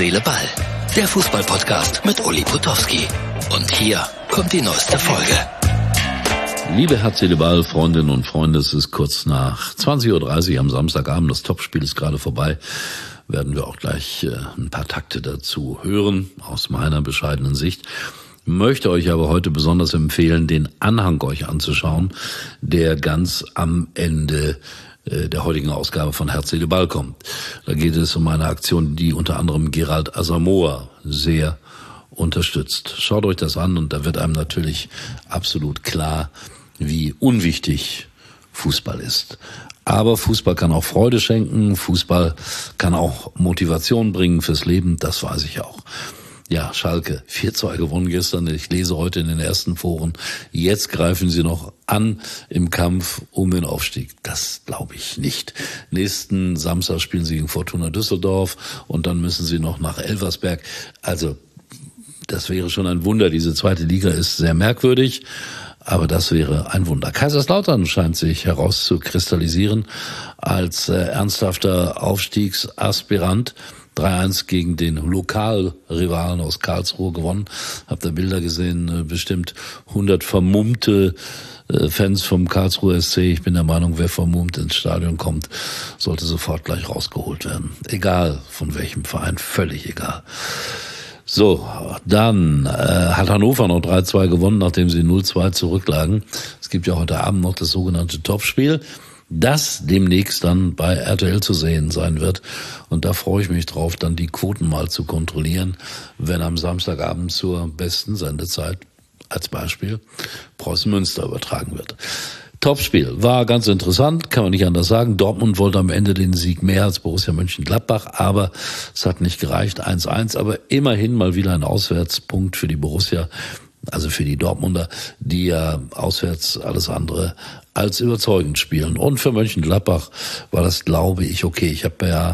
Seele, Ball. Der Fußball-Podcast mit Uli Potowski. Und hier kommt die neueste Folge. Liebe Herz, Seele, Ball, Freundinnen und Freunde, es ist kurz nach 20.30 Uhr am Samstagabend. Das Topspiel ist gerade vorbei. Werden wir auch gleich ein paar Takte dazu hören, aus meiner bescheidenen Sicht. Möchte euch aber heute besonders empfehlen, den Anhang euch anzuschauen, der ganz am Ende der heutigen Ausgabe von Herz, Seele, Ball kommt. Da geht es um eine Aktion, die unter anderem Gerald Asamoah sehr unterstützt. Schaut euch das an und da wird einem natürlich absolut klar, wie unwichtig Fußball ist. Aber Fußball kann auch Freude schenken, Fußball kann auch Motivation bringen fürs Leben, das weiß ich auch. Ja, Schalke 4-2 gewonnen gestern. Ich lese heute in den ersten Foren, jetzt greifen sie noch an im Kampf um den Aufstieg. Das glaube ich nicht. Nächsten Samstag spielen sie gegen Fortuna Düsseldorf und dann müssen sie noch nach Elversberg. Also, das wäre schon ein Wunder. Diese zweite Liga ist sehr merkwürdig, aber das wäre ein Wunder. Kaiserslautern scheint sich herauszukristallisieren als ernsthafter Aufstiegsaspirant. 3-1 gegen den Lokalrivalen aus Karlsruhe gewonnen. Habt ihr Bilder gesehen? Bestimmt 100 vermummte Fans vom Karlsruher SC. Ich bin der Meinung, wer vermummt ins Stadion kommt, sollte sofort gleich rausgeholt werden. Egal von welchem Verein, völlig egal. So, dann hat Hannover noch 3-2 gewonnen, nachdem sie 0-2 zurücklagen. Es gibt ja heute Abend noch das sogenannte Topspiel, das demnächst dann bei RTL zu sehen sein wird. Und da freue ich mich drauf, dann die Quoten mal zu kontrollieren, wenn am Samstagabend zur besten Sendezeit als Beispiel Preußen Münster übertragen wird. Topspiel war ganz interessant, kann man nicht anders sagen. Dortmund wollte am Ende den Sieg mehr als Borussia Mönchengladbach, aber es hat nicht gereicht, 1-1. Aber immerhin mal wieder ein Auswärtspunkt für die Borussia, also für die Dortmunder, die ja auswärts alles andere als überzeugend spielen. Und für Mönchengladbach war das, glaube ich, okay. Ich habe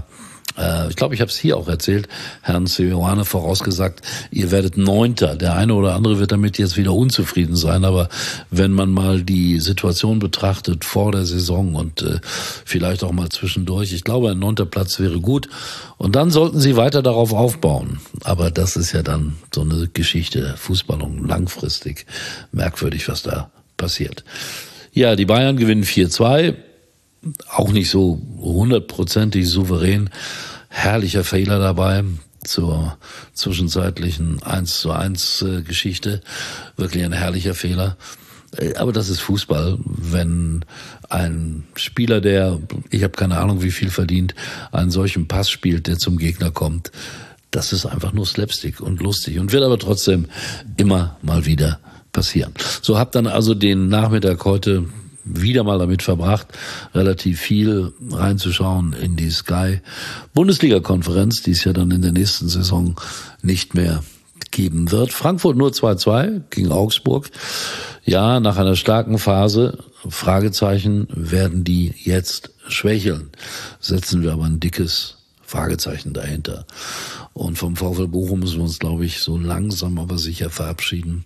es hier auch erzählt, Herrn Seoane vorausgesagt, ihr werdet Neunter. Der eine oder andere wird damit jetzt wieder unzufrieden sein, aber wenn man mal die Situation betrachtet vor der Saison und vielleicht auch mal zwischendurch, ich glaube, ein 9. Platz wäre gut. Und dann sollten sie weiter darauf aufbauen. Aber das ist ja dann so eine Geschichte, Fußball und langfristig merkwürdig, was da passiert. Ja, die Bayern gewinnen 4-2. Auch nicht so 100%ig souverän. Herrlicher Fehler dabei zur zwischenzeitlichen 1:1 Geschichte. Wirklich ein herrlicher Fehler. Aber das ist Fußball, wenn ein Spieler, der, ich habe keine Ahnung wie viel verdient, einen solchen Pass spielt, der zum Gegner kommt. Das ist einfach nur Slapstick und lustig und wird aber trotzdem immer mal wieder passieren. So, hab dann also den Nachmittag heute wieder mal damit verbracht, relativ viel reinzuschauen in die Sky-Bundesliga-Konferenz, die es ja dann in der nächsten Saison nicht mehr geben wird. Frankfurt nur 2-2 gegen Augsburg. Ja, nach einer starken Phase, Fragezeichen, werden die jetzt schwächeln. Setzen wir aber ein dickes Fragezeichen dahinter. Und vom VfL Bochum müssen wir uns, glaube ich, so langsam aber sicher verabschieden.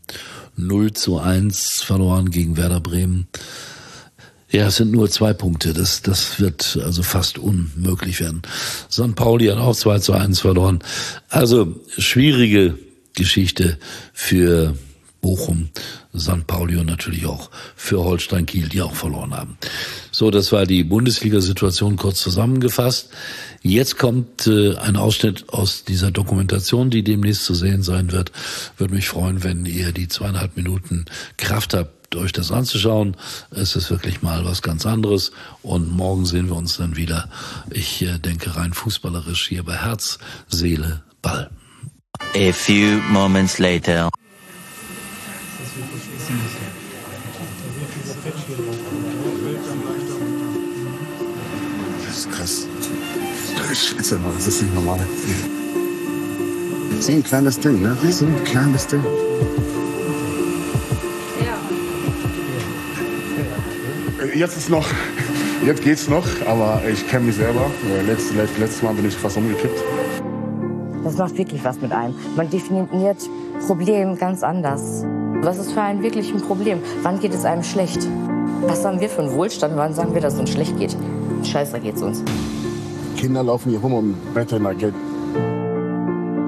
0:1 verloren gegen Werder Bremen. Ja, es sind nur 2 Punkte. Das wird also fast unmöglich werden. St. Pauli hat auch 2:1 verloren. Also schwierige Geschichte für Bochum, St. Pauli und natürlich auch für Holstein Kiel, die auch verloren haben. So, das war die Bundesliga-Situation kurz zusammengefasst. Jetzt kommt ein Ausschnitt aus dieser Dokumentation, die demnächst zu sehen sein wird. Würde mich freuen, wenn ihr die 2,5 Minuten Kraft habt, euch das anzuschauen. Es ist wirklich mal was ganz anderes und morgen sehen wir uns dann wieder. Ich denke rein fußballerisch hier bei Herz, Seele, Ball. A few moments later. Das ist krass. Scheiße, das ist nicht normal. Das ist ein kleines Ding, ne? Das ist ein kleines Ding. Jetzt geht's noch, aber ich kenne mich selber. Letztes Mal bin ich fast umgekippt. Das macht wirklich was mit einem. Man definiert Problem ganz anders. Was ist für einen wirklich ein Problem? Wann geht es einem schlecht? Was haben wir für einen Wohlstand? Wann sagen wir, dass es uns schlecht geht? Scheiße geht's uns. Kinder laufen hier rum und betteln nach Geld.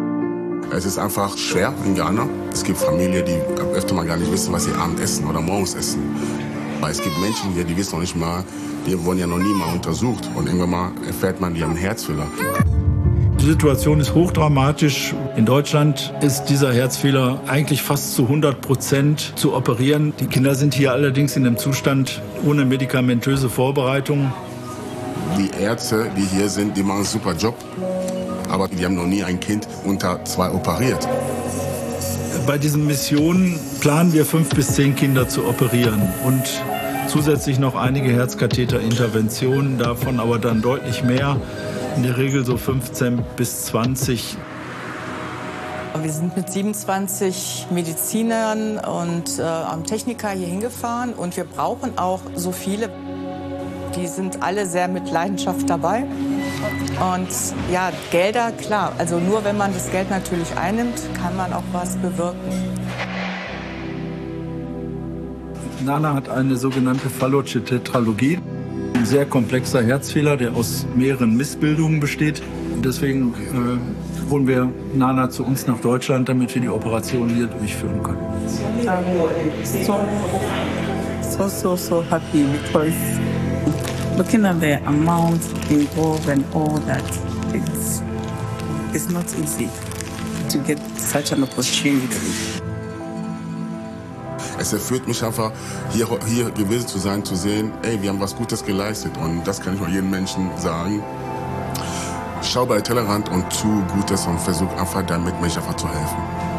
Es ist einfach schwer in Ghana. Es gibt Familien, die öfter mal gar nicht wissen, was sie abends essen oder morgens essen. Aber es gibt Menschen hier, die wissen noch nicht mal, die wurden ja noch nie mal untersucht. Und irgendwann mal erfährt man, die haben einen Herzfehler. Die Situation ist hochdramatisch. In Deutschland ist dieser Herzfehler eigentlich fast zu 100% zu operieren. Die Kinder sind hier allerdings in einem Zustand ohne medikamentöse Vorbereitung. Die Ärzte, die hier sind, die machen einen super Job. Aber die haben noch nie ein Kind unter 2 operiert. Bei diesen Missionen planen wir 5 bis 10 Kinder zu operieren und zusätzlich noch einige Herzkatheterinterventionen, davon aber dann deutlich mehr. In der Regel so 15 bis 20. Wir sind mit 27 Medizinern und Techniker hier hingefahren und wir brauchen auch so viele. Die sind alle sehr mit Leidenschaft dabei. Und ja, Gelder, klar, also nur wenn man das Geld natürlich einnimmt, kann man auch was bewirken. Nana hat eine sogenannte Fallotche Tetralogie. Ein sehr komplexer Herzfehler, der aus mehreren Missbildungen besteht. Deswegen holen wir Nana zu uns nach Deutschland, damit wir die Operation hier durchführen können. So happy because looking at the amount involved and all that, it's not easy to get such an opportunity. Es erfüllt mich einfach, hier gewesen zu sein, zu sehen, ey, wir haben was Gutes geleistet. Und das kann ich nur jedem Menschen sagen. Schau bei Tellerrand und tu Gutes und versuch einfach damit Menschen einfach zu helfen.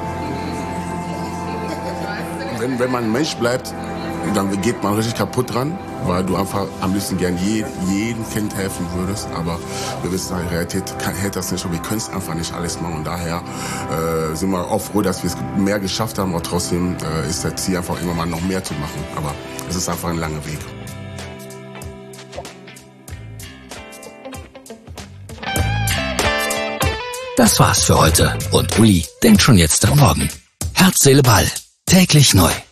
Wenn man ein Mensch bleibt, dann geht man richtig kaputt dran, weil du einfach am liebsten gern jedem Kind helfen würdest. Aber wir wissen, die Realität hält das nicht und wir können es einfach nicht alles machen. Und daher sind wir auch froh, dass wir es mehr geschafft haben. Aber trotzdem ist das Ziel einfach immer mal noch mehr zu machen. Aber es ist einfach ein langer Weg. Das war's für heute und Uli denkt schon jetzt am Morgen. Herz, Seele, Ball. Täglich neu.